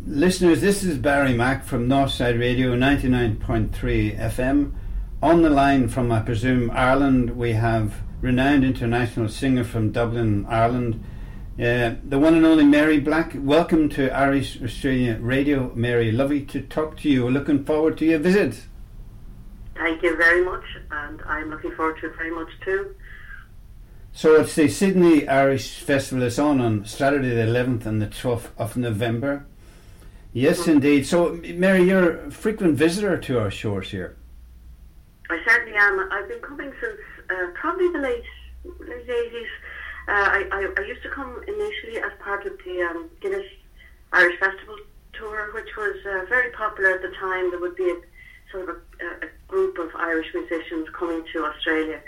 Listeners, this is Barry Mack from Northside Radio 99.3 FM. On the line from, I presume, Ireland, we have renowned international singer from Dublin, Ireland, the one and only Mary Black. Welcome to Irish Australia Radio, Mary. Lovely to talk to you. We're looking forward to your visit. Thank you very much, and I'm looking forward to it very much too. So it's the Sydney Irish Festival. It's on Saturday the 11th and the 12th of November. Yes, indeed. So, Mary, you're a frequent visitor to our shores here. I certainly am. I've been coming since probably the late 80s. I used to come initially as part of the Guinness Irish Festival tour, which was very popular at the time. There would be a group of Irish musicians coming to Australia.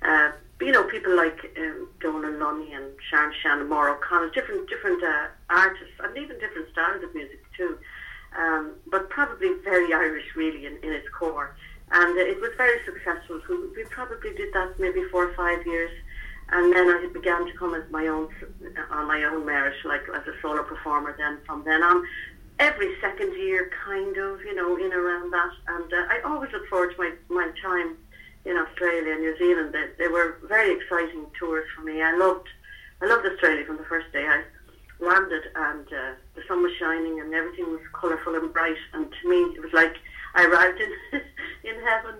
People like Donal Lunny and Sharon Shannon, Maura O'Connell, different artists, and even different styles of music too. But probably very Irish, really, in its core. And it was very successful. We probably did that maybe 4 or 5 years, and then I began to come as on my own merit, like as a solo performer. Then from then on, every second year, kind of, in around that. And I always look forward to my time in Australia and New Zealand. They were very exciting tours for me. I loved Australia from the first day I landed, and the sun was shining and everything was colourful and bright, and to me it was like I arrived in heaven.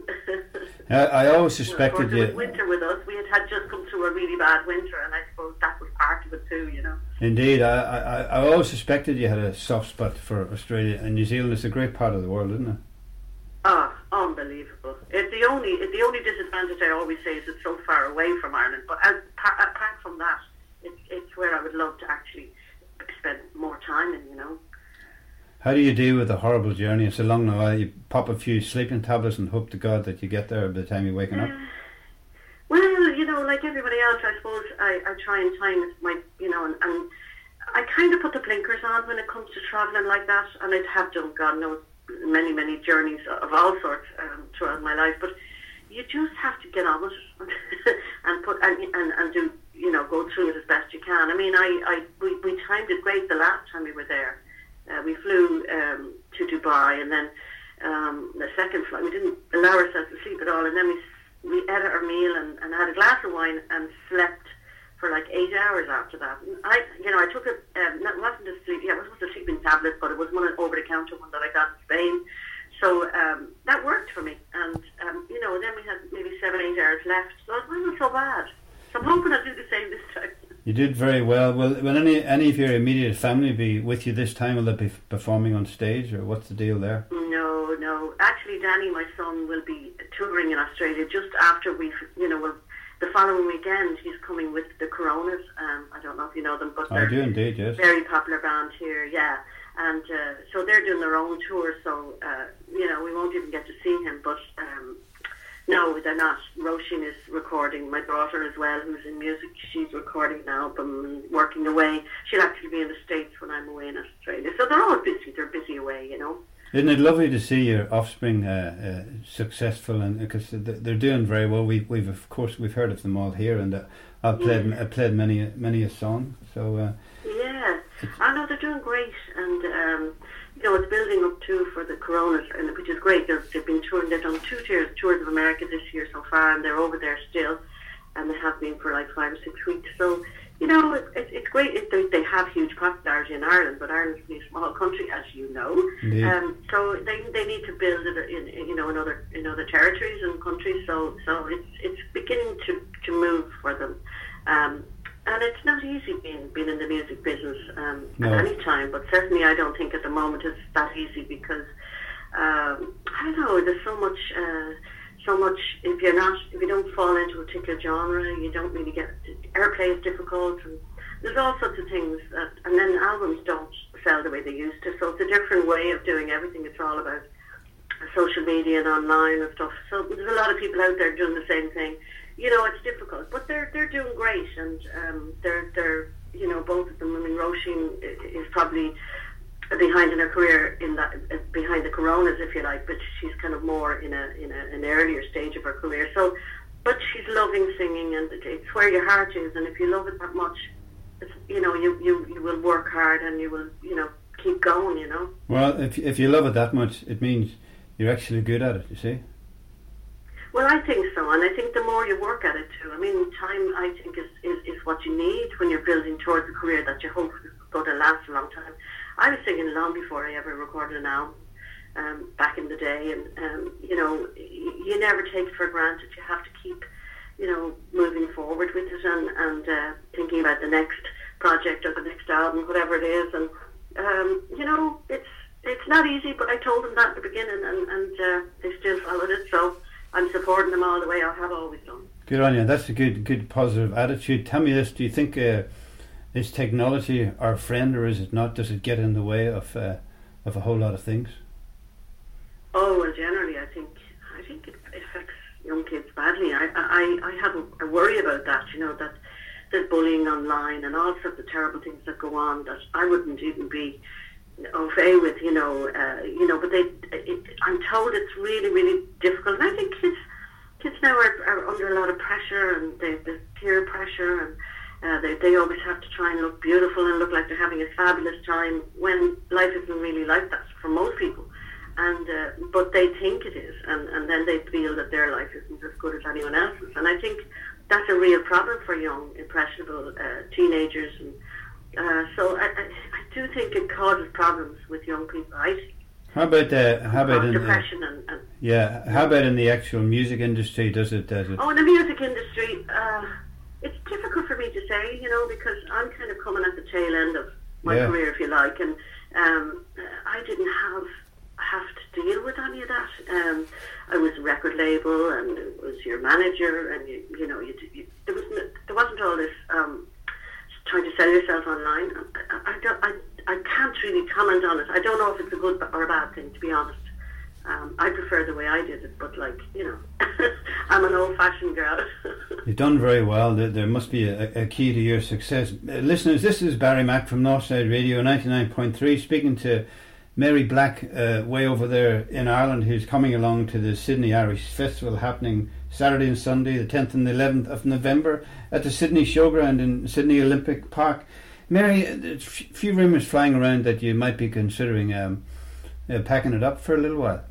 I always suspected you. There was winter with us. We had just come through a really bad winter, and I suppose that was part of it too. Indeed, I always suspected you had a soft spot for Australia and New Zealand. It's a great part of the world, isn't it? Unbelievable. It's the only disadvantage I always say is it's so far away from Ireland. But apart from that, it's where I would love to actually spend more time in. How do you deal with the horrible journey? It's a long while. You pop a few sleeping tablets and hope to God that you get there by the time you're waking up. Well, like everybody else, I suppose I try and time it, and I kind of put the blinkers on when it comes to travelling like that, and I have done, God knows, many journeys of all sorts throughout my life, but you just have to get on with it and do, go through it as best you can. I mean, we timed it great the last time we were there. We flew to Dubai, and then the second flight we didn't allow ourselves to sleep at all, and then we ate our meal and had a glass of wine and slept for like 8 hours after that. And I took it. It wasn't a sleep. Yeah, it wasn't a sleeping tablet, but it was one over-the-counter one that I got in Spain. So that worked for me. And then we had maybe 7-8 hours left. So it wasn't so bad. So I'm hoping I'll do the same this time. You did very well. Will any of your immediate family be with you this time? Will they be performing on stage, or what's the deal there? No. Actually, Danny, my son, will be touring in Australia just after the following weekend. He's coming with the Coronas. I don't know if you know them, but I do indeed, yes. Very popular band here, yeah. And so they're doing their own tour, so we won't even get to see him. But no, they're not. Roisin is recording. My daughter as well, who's in music, she's recording an album and working away. She'll actually be in the States when I'm away in Australia. So they're all busy. They're busy away, Isn't it lovely to see your offspring successful, and because they're doing very well. We've heard of them all here, and I've played many a song. So yeah, I know they're doing great, and it's building up too for the Coronas, and which is great. They've been touring. They've done 2 tours of America this year so far, and they're over there still, and they have been for like 5 or 6 weeks. So it's great. They have huge popularity in Ireland, but Ireland's a small country, as you know. So they need to build it in other territories and countries. So it's beginning to move for them. And it's not easy being in the music business at any time, but certainly I don't think at the moment it's that easy because I don't know. There's so much. If you don't fall into a particular genre, you don't really get airplay is difficult, and there's all sorts of things. And then albums don't sell the way they used to, so it's a different way of doing everything. It's all about social media and online and stuff. So there's a lot of people out there doing the same thing. It's difficult, but they're doing great, and they're both of them. I mean, Roisin is probably behind in her career behind the Coronas, if you like, but she's kind of more in an earlier stage of her career. So, but she's loving singing, and it's where your heart is, and if you love it that much, it's, you will work hard, and you will keep going, you know. Well, if you love it that much, it means you're actually good at it, you see. Well, I think so, and I think the more you work at it too. I mean, time, I think, is what you need when you're building towards a career that you hope is going to last a long time. I was singing long before I ever recorded an album, back in the day, and you know, you never take it for granted. You have to keep, you know, moving forward with it and thinking about the next project or the next album, whatever it is, and you know, it's not easy, but I told them that at the beginning, and they still followed it, so I'm supporting them all the way. I have always done. Good on you. That's a good positive attitude. Tell me this: do you think is technology our friend, or is it not? Does it get in the way of a whole lot of things? Oh well, generally, I think it affects young kids badly. I have a worry about that. You know, that there's bullying online and all sorts of terrible things that go on that I wouldn't even be au fait with. You know, but I'm told it's really, really difficult. And I think kids now are under a lot of pressure, and the peer pressure, and they always have to try and look beautiful and look like they're having a fabulous time when life isn't really like that for most people. And but they think it is, and then they feel that their life isn't as good as anyone else's. And I think that's a real problem for young, impressionable teenagers. And so I do think it causes problems with young people. How about in depression how about in the actual music industry? Does it? Oh, in the music industry, it's difficult for me to say, you know, because I'm kind of coming at the tail end of my career, if you like, and I didn't have to deal with any of that. I was a record label, and it was your manager, and you know, there wasn't all this trying to sell yourself online. I can't really comment on it. I don't know if it's a good or a bad thing, to be honest. I prefer the way I did it, but like, you know, I'm an old-fashioned girl. You've done very well. There must be a key to your success. Listeners, this is Barry Mack from Northside Radio 99.3, speaking to Mary Black, way over there in Ireland, who's coming along to the Sydney Irish Festival happening Saturday and Sunday, the 10th and the 11th of November at the Sydney Showground in Sydney Olympic Park. Mary, there's a few rumours flying around that you might be considering packing it up for a little while.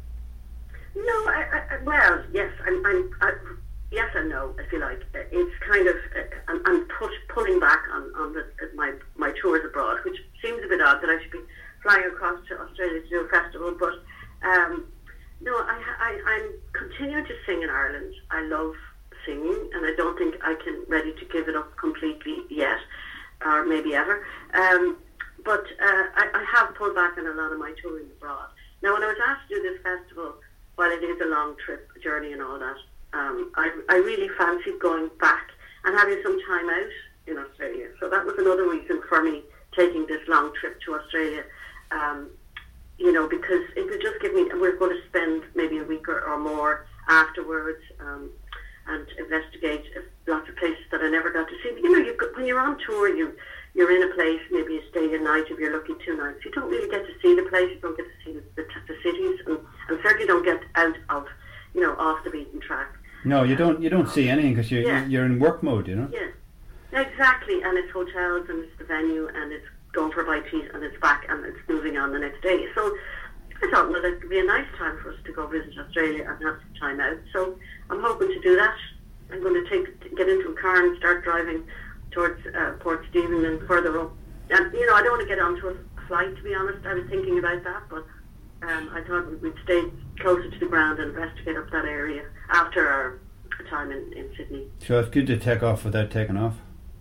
No, well, yes, yes and no, if you like. It's kind of, I'm pulling back on my tours abroad, which seems a bit odd that I should be flying across to Australia to do a festival, but no, I'm continuing to sing in Ireland. I love singing, and I don't think I'm ready to give it up completely yet, or maybe ever. But I have pulled back on a lot of my touring abroad. Now, when I was asked to do this festival, while it is a long trip journey and all that, I really fancied going back and having some time out in Australia. So that was another reason for me taking this long trip to Australia. You know, because it would just give me, we're going to spend maybe a week or more afterwards and investigate lots of places that I never got to see. But, you know, when you're on tour, you're in a place, maybe you stay a night if you're lucky 2 nights. You don't really get to see the place, you don't get to see the cities, and certainly don't get out of, you know, off the beaten track. No, you don't see anything because you're in work mode, you know? Yeah, exactly, and it's hotels and it's the venue and it's going for a bite to eat and it's back and it's moving on the next day. So I thought, well, it could be a nice time for us to go visit Australia and have some time out. So I'm hoping to do that. I'm going to get into a car and start driving towards Port Stephen and further up. And, you know, I don't want to get onto a flight, to be honest. I was thinking about that, but I thought we'd stay closer to the ground and investigate up that area after our time in Sydney. So it's good to take off without taking off.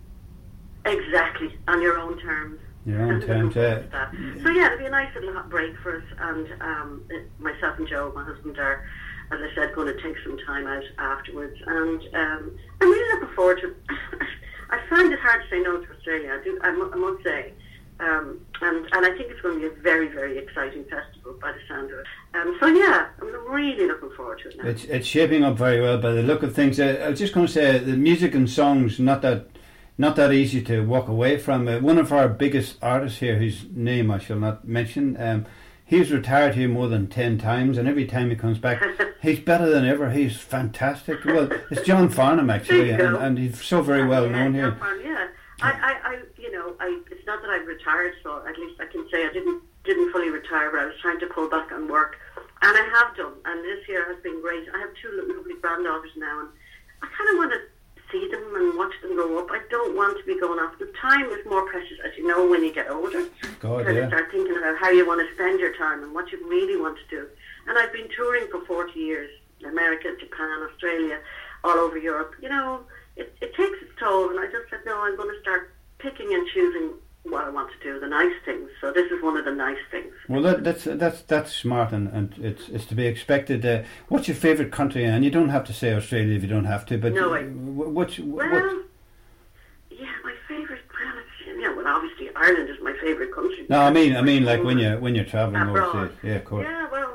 Exactly, on your own terms. Your own terms, yeah. So yeah, it'll be a nice little break for us, and myself and Joe, my husband, are, as I said, going to take some time out afterwards, and I'm really looking forward to. I find it hard to say no to Australia. I must say, and I think it's going to be a very, very exciting festival by the sound of it. So yeah, I'm really looking forward to it now. It's shaping up very well by the look of things. I was just going to say the music and songs not that easy to walk away from. One of our biggest artists here, whose name I shall not mention, he's retired here more than 10 times, and every time he comes back, he's better than ever. He's fantastic. Well, it's John Farnham actually, and he's so very well known here. John Farnham, yeah. It's it's not that I've retired, so at least I can say I didn't fully retire, but I was trying to pull back on work, and I have done. And this year has been great. I have 2 lovely granddaughters now, and I kind of want to see them and watch them grow up. I don't want to be going off. The time is more precious, as you know, when you get older. God, because you start thinking about how you want to spend your time and what you really want to do. And I've been touring for 40 years, America, Japan, Australia, all over Europe. You know, it takes its toll, and I just said, no, I'm going to start picking and choosing what I want to do, the nice things. So this is one of the nice things. Well, that's smart, and it's to be expected. What's your favourite country? And you don't have to say Australia if you don't have to, but no, yeah, my favourite. Well, obviously Ireland is my favourite country. No, I mean, like when you're travelling overseas. Yeah, of course. Yeah, well,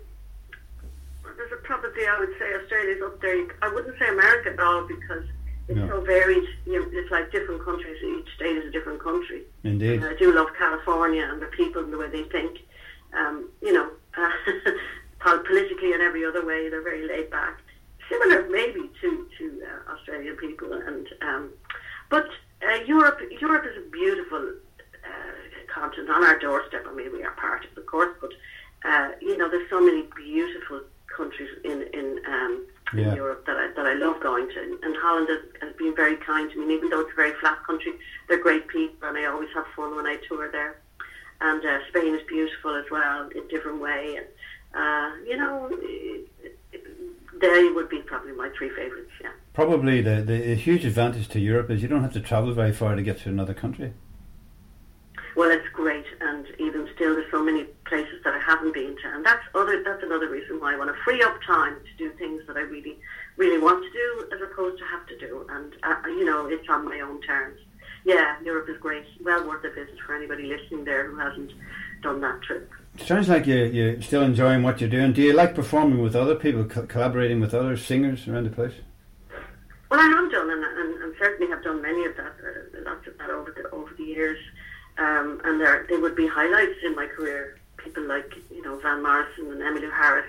there's probably I would say Australia's up there. I wouldn't say America at all because it's so varied. You know, it's like different countries. Each state is a different country. Indeed. And I do love California and the people and the way they think. You know, politically and every other way, they're very laid back. Similar maybe to Australian people, and but Europe is a beautiful continent on our doorstep. I mean, we are part of it, of course, but you know, there's so many beautiful countries in Europe that I love going to, and Holland has been very kind to me. Even though it's a very flat country, they're great people, and I always have fun when I tour there. And Spain is beautiful as well in a different way, and you know, they would be probably my 3 favourites. Yeah. Probably the huge advantage to Europe is you don't have to travel very far to get to another country. Well, it's great, and even still, there's so many places that I haven't been to, and that's another reason why I want to free up time to do things that I really, really want to do, as opposed to have to do, and you know, it's on my own terms. Yeah, Europe is great. Well worth a visit for anybody listening there who hasn't done that trip. It sounds like you're still enjoying what you're doing. Do you like performing with other people, collaborating with other singers around the place? Well, I have done, and certainly have done many of that, lots of that over the years. And they would be highlights in my career. People like, you know, Van Morrison and Emmylou Harris,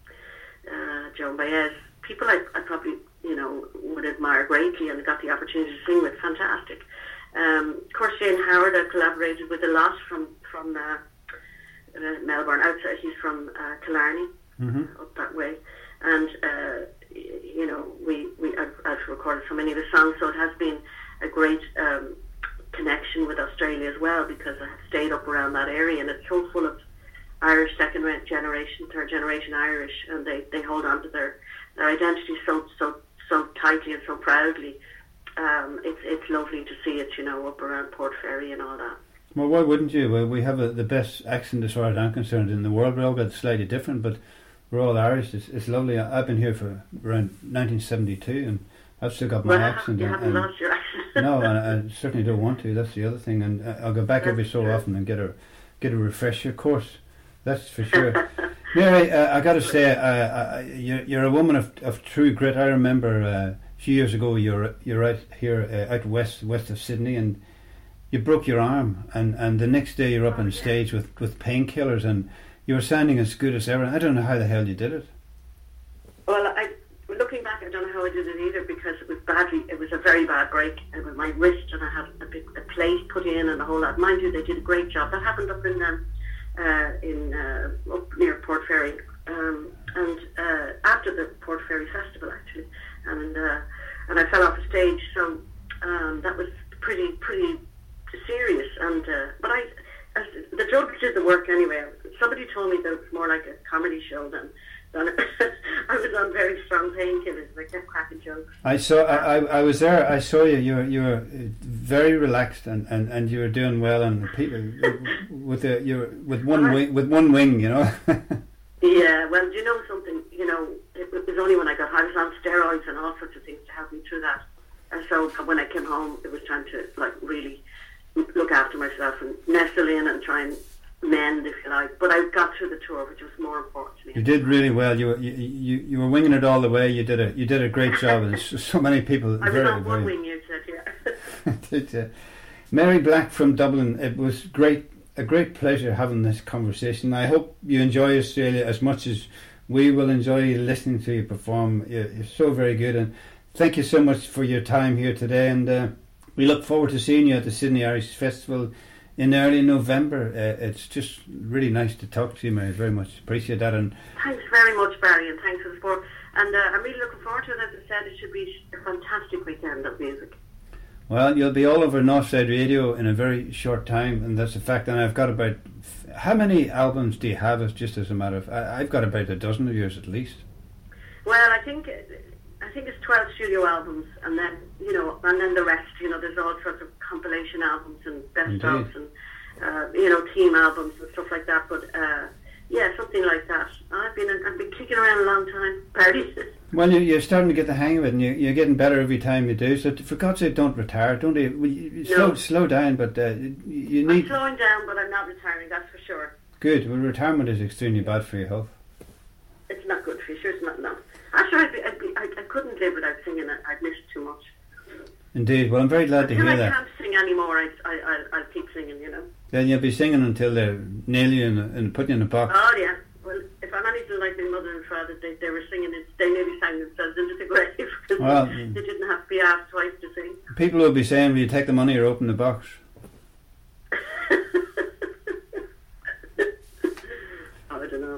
Joan Baez, people I probably, you know, would admire greatly and got the opportunity to sing with. Fantastic. Of course, Shane Howard I collaborated with a lot from Melbourne outside. He's from Killarney, up that way, and you know, I've recorded so many of his songs, so it has been a great connection with Australia as well, because I have stayed up around that area, and it's so full of Irish second generation, third generation Irish, and they hold on to their identity so tightly and so proudly. It's lovely to see it, you know, up around Port Fairy and all that. Well, why wouldn't you? Well, we have the best accent, as far as I'm concerned, in the world. We're all got slightly different, but we're all Irish. It's lovely. I've been here for around 1972, and I've still got my accent. You haven't lost your accent. No, and I certainly don't want to. That's the other thing. And I'll go back every so often and get a refresher course. That's for sure. Mary, I got to say, you're a woman of true grit. I remember a few years ago you're out here out west of Sydney, and you broke your arm, and the next day you're up on stage with painkillers, and you were sounding as good as ever. I don't know how the hell you did it. Well, looking back, I don't know how I did it either, because it was a very bad break with my wrist, and I had a plate put in and a whole lot. Mind you, they did a great job. That happened up up near Port Fairy, and after the Port Fairy Festival actually, and I fell off the stage, so that was pretty serious. And but the drugs did the work anyway. Somebody told me that it was more like a comedy show than I was on very strong painkillers, and I kept cracking jokes. I was there. I saw you. You were very relaxed, and you were doing well, and people with one wing, you know. Yeah, well, do you know something? You know, it was only when I was on steroids and all sorts of things to help me through that. And so when I came home, it was time to really look after myself and nestle in and try and mend, if you like. But I got through the tour, which was more important to me. You did really well. You were winging it all the way. You did a great job, and so many people. I was on one wing, you said, yeah. Did you? Mary Black from Dublin. It was a great pleasure having this conversation. I hope you enjoy Australia as much as we will enjoy listening to you perform. You're so very good, and thank you so much for your time here today. And We look forward to seeing you at the Sydney Irish Festival in early November. It's just really nice to talk to you, Mary. Very much appreciate that. And thanks very much, Barry, and thanks for the support. And I'm really looking forward to it. As I said, it should be a fantastic weekend of music. Well, you'll be all over Northside Radio in a very short time, and that's a fact. And I've got about... How many albums do you have, as just as a matter of... I've got about a dozen of yours at least. Well, I think it's 12 studio albums, and then, and then the rest, there's all sorts of compilation albums and best-ofs and, team albums and stuff like that. But, yeah, something like that. I've been kicking around a long time, Barry. Well, you're starting to get the hang of it, and you're getting better every time you do. So, for God's sake, don't retire. Don't you? Slow down, but you need... I'm slowing down, but I'm not retiring, that's for sure. Good. Well, retirement is extremely bad for your health. It's not good for you, sure it's not. No. Actually, I couldn't live without singing it. I'd miss it too much. Indeed. Well, I'm very glad to hear that. I can't sing anymore. I'll keep singing, Then you'll be singing until they nail you and put you in a box. Oh, yeah. Well, if I'm anything like my mother and father, they were singing it. They nearly sang themselves into the grave because they didn't have to be asked twice to sing. People will be saying, will you take the money or open the box?